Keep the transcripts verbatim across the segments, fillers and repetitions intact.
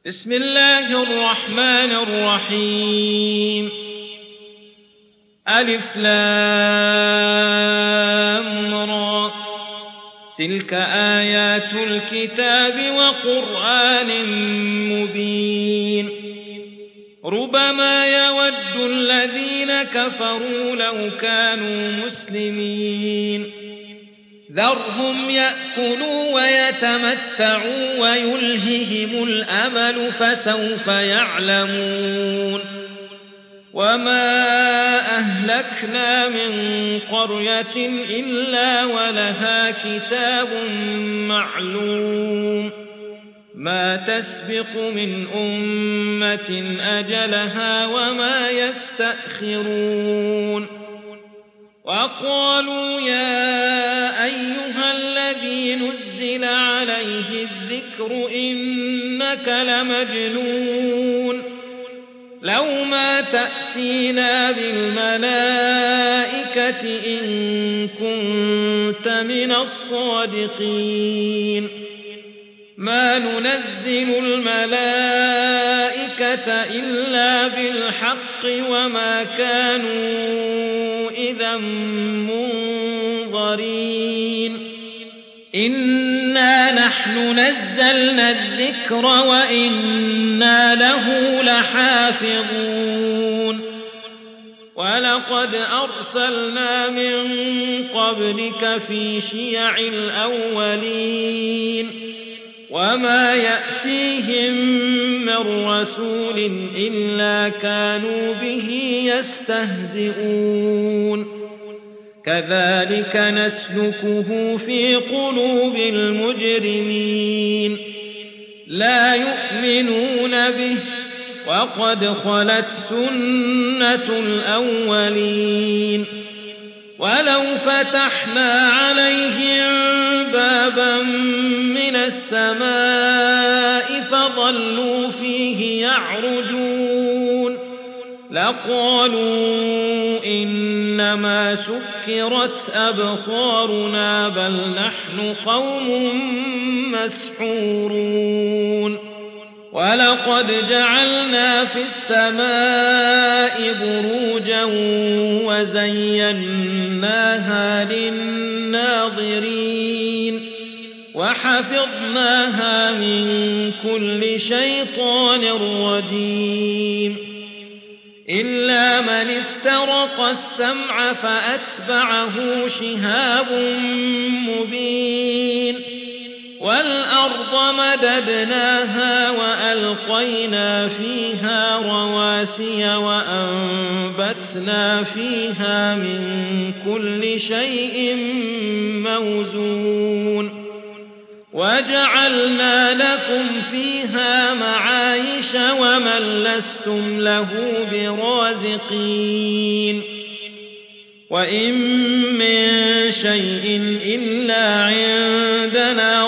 بسم الله الرحمن الرحيم ألف لام را تلك آيات الكتاب وقرآن مبين ربما يود الذين كفروا لو كانوا مسلمين ذرهم يأكلوا ويتمتعوا ويلههم الأمل فسوف يعلمون وما أهلكنا من قرية إلا ولها كتاب معلوم ما تسبق من أمة أجلها وما يستأخرون وقالوا يا أيها الذي نزل عليه الذكر إنك لمجنون لو ما تأتينا بالملائكة إن كنت من الصادقين ما ننزل الملائكة إلا بالحق وما كانوا إذا منظرين إنا نحن نزلنا الذكر وإنا له لحافظون ولقد أرسلنا من قبلك في شيع الأولين وما يأتيهم من رسول إلا كانوا به يستهزئون كذلك نسلكه في قلوب المجرمين لا يؤمنون به وقد خلت سنة الأولين ولو فتحنا عليهم بابا من السماء فظلوا فيه يعرجون لقالوا إنما سكرت أبصارنا بل نحن قوم مسحورون ولقد جعلنا في السماء بروجا وزيناها للناظرين وحفظناها من كل شيطان رجيم إلا من استرق السمع فأتبعه شهاب مبين والأرض مددناها وألقينا فيها رواسي وأنبتنا فيها من كل شيء موزون وجعلنا لكم فيها معايش ومن لستم له برازقين وإن من شيء إلا عندنا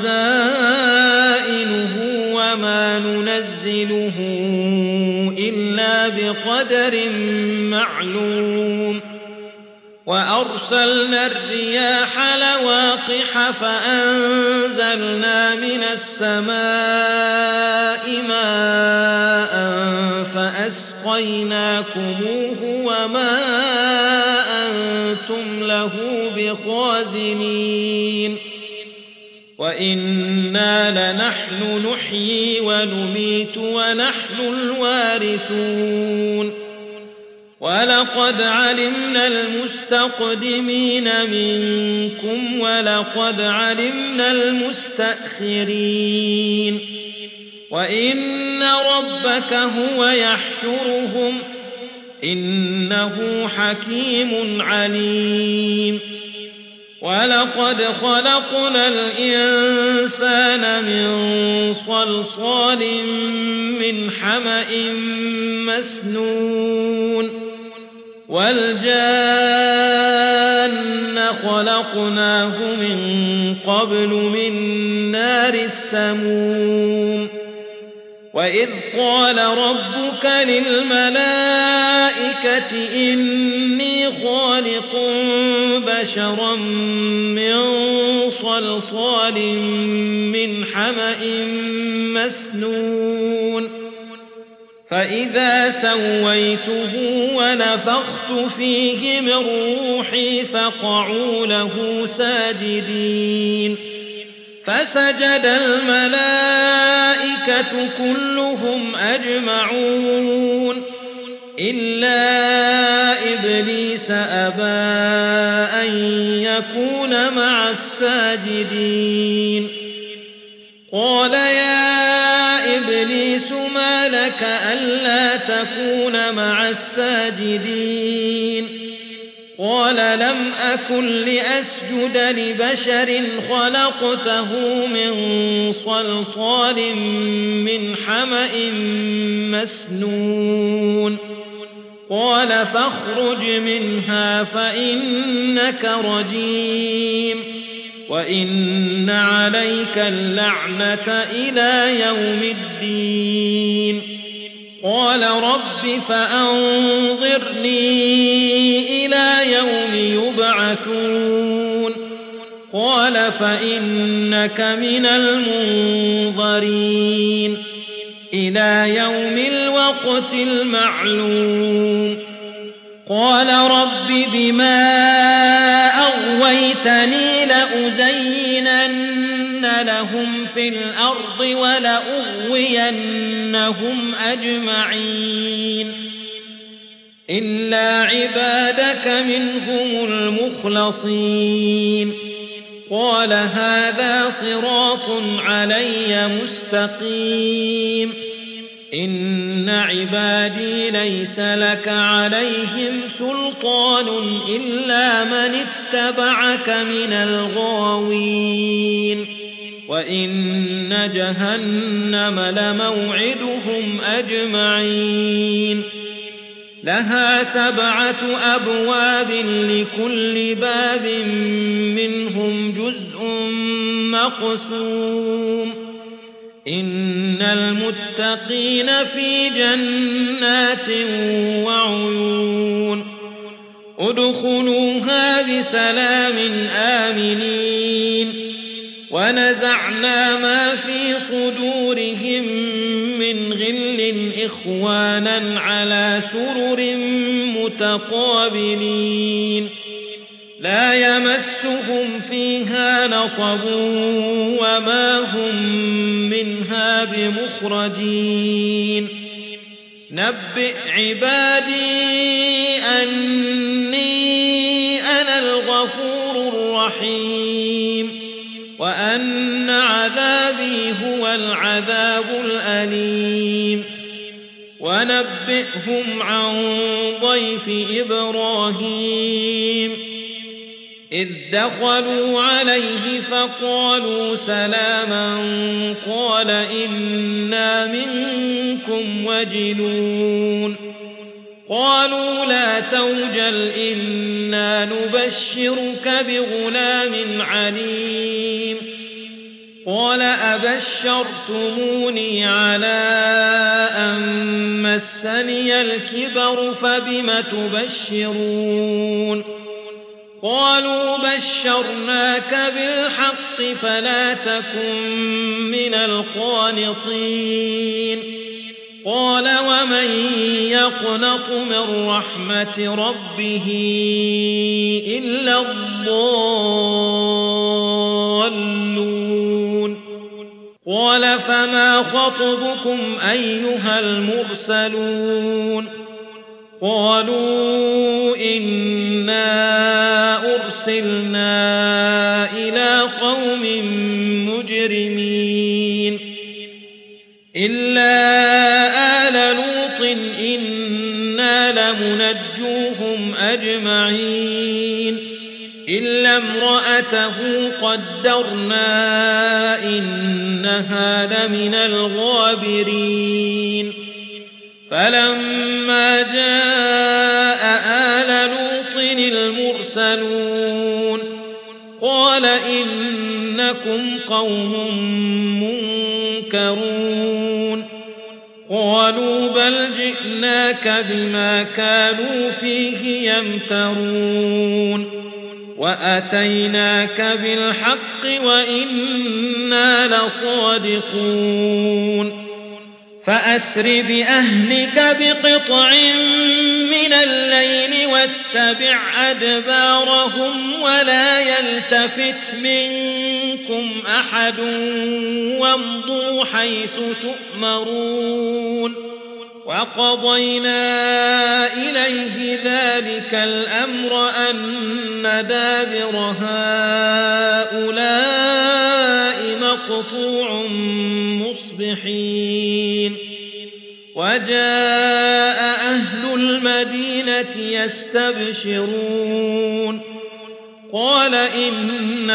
خزائنه وما ننزله إلا بقدر معلوم وأرسلنا الرياح لواقح فأنزلنا من السماء ماء فأسقيناكموه وما أنتم له بخازنين وإنا لنحن نحيي ونميت ونحن الوارثون ولقد علمنا المستقدمين منكم ولقد علمنا المستأخرين وإن ربك هو يحشرهم إنه حكيم عليم ولقد خلقنا الإنسان من صلصال من حمأ مسنون والجان خلقناه من قبل من نار السموم وإذ قال ربك للملائكة إني خالق بشرا من صلصال من حمأ مسنون فإذا سويته ونفخت فيه من روحي فقعوا له ساجدين فسجد الملائكة كلهم أجمعون إلا إبليس أبى أن يكون مع الساجدين قال يا إبليس ما لك ألا تكون مع الساجدين قال لم أكن لأسجد لبشر خلقته من صلصال من حمأ مسنون قال فاخرج منها فإنك رجيم وإن عليك اللعنة إلى يوم الدين قال رب فأنظرني إلى يوم يبعثون قال فإنك من المنظرين إلى يوم الوقت المعلوم قال رب بما أغويتني لأزينن لهم في الأرض ولأغوينهم أجمعين إلا عبادك منهم المخلصين قال هذا صراط علي مستقيم إن عبادي ليس لك عليهم سلطان إلا من اتبعك من الغاوين وإن جهنم لموعدهم أجمعين لها سبعة أبواب لكل باب منهم جزء مقسوم إن المتقين في جنات وعيون ادخلوها بسلام آمنين ونزعنا ما في صدورهم من غل إخوانا على سرر متقابلين لا يمسهم فيها نصب وما هم منها بمخرجين نبئ عبادي أني أنا الغفور الرحيم وأن عذابي هو العذاب الأليم ونبئهم عن ضيف إبراهيم إذ دخلوا عليه فقالوا سلاما قال إنا منكم وجلون قالوا لا توجل إنا نبشرك بغلام عليم قال أبشرتموني على أن مسني الكبر فبم تبشرون قالوا بشرناك بالحق فلا تكن من القانطين قال ومن يقنط من رحمة ربه إلا الضالون قال فما خطبكم أيها المرسلون قالوا إنا أرسلنا إلى قوم مجرمين إلا آل لوط إنا لمنجوهم أجمعين إلا امرأته قدرنا إنها لمن الغابرين فلما جاء آل لوط المرسلون قال إنكم قوم منكرون قالوا بل جئناك بما كانوا فيه يمترون وأتيناك بالحق وإنا لصادقون فأسر بأهلك بقطع من الليل واتبع أدبارهم ولا يلتفت منكم أحد وامضوا حيث تؤمرون وقضينا إليه ذلك الأمر أن دابر هؤلاء مقطوع مصبحين وجاء أهل المدينة يستبشرون قال إن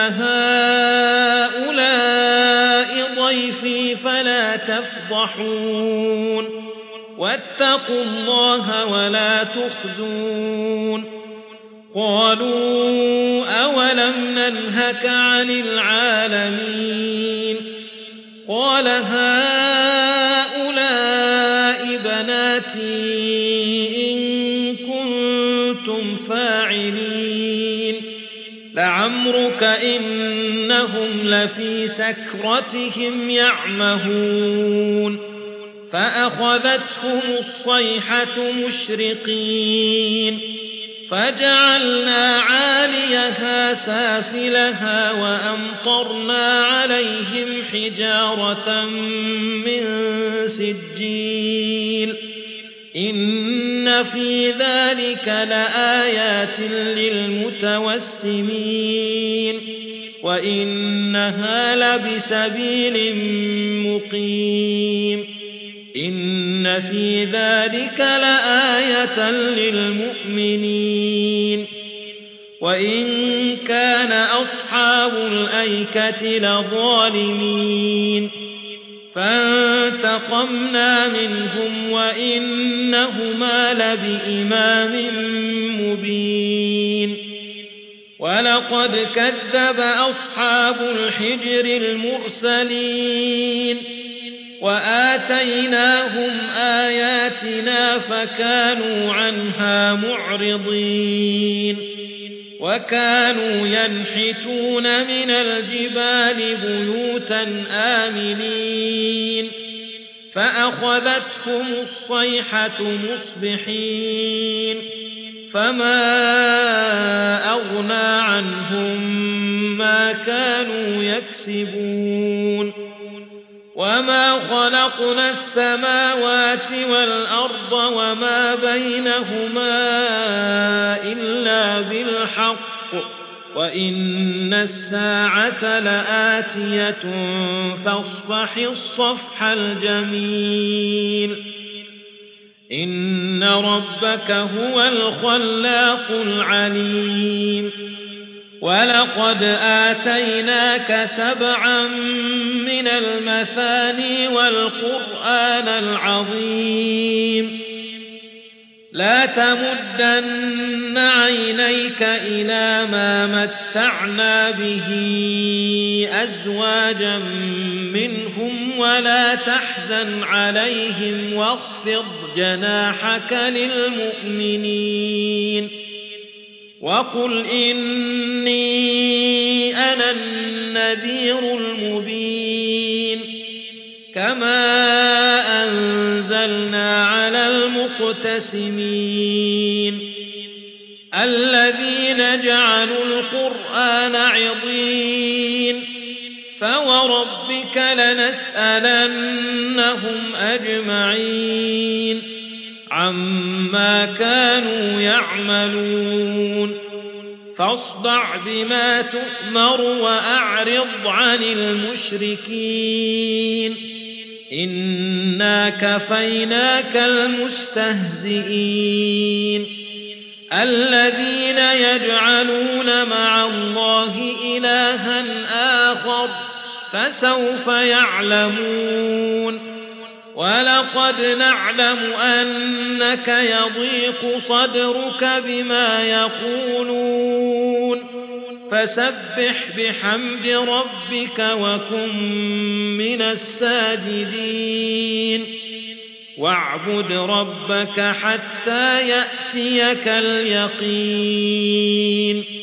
هؤلاء ضيفي فلا تفضحون واتقوا الله ولا تخزون قالوا أولم ننهك عن العالمين قال هؤلاء بناتي إن كنتم فاعلين لعمرك إنهم لفي سكرتهم يعمهون فأخذتهم الصيحة مشرقين فجعلنا عاليها سافلها وأمطرنا عليهم حجارة من سجيل إن في ذلك لآيات للمتوسمين وإنها لبسبيل مقيم إن في ذلك لآية للمؤمنين وإن كان أصحاب الأيكة لظالمين فانتقمنا منهم وإنهما لبإمام مبين ولقد كذب أصحاب الحجر المرسلين وآتيناهم آياتنا فكانوا عنها معرضين وكانوا ينحتون من الجبال بيوتا آمنين فأخذتهم الصيحة مصبحين فما أغنى عنهم ما كانوا يكسبون وما خلقنا السماوات والأرض وما بينهما إلا بالحق وإن الساعة لآتية فاصفح الصفح الجميل إن ربك هو الخلاق العليم ولقد آتيناك سبعا من المثاني والقرآن العظيم لا تمدن عينيك إلى ما متعنا به أزواجا منهم ولا تحزن عليهم واخفض جناحك للمؤمنين وقل إني أنا النذير المبين كما أنزلنا على المقتسمين الذين جعلوا القرآن عضين فوربك لنسألنهم أجمعين عما كانوا يعملون فاصدع بما تؤمر وأعرض عن المشركين إنا كفيناك المستهزئين الذين يجعلون مع الله إلها آخر فسوف يعلمون ولقد نعلم أنك يضيق صدرك بما يقولون فسبح بحمد ربك وكن من الساجدين واعبد ربك حتى يأتيك اليقين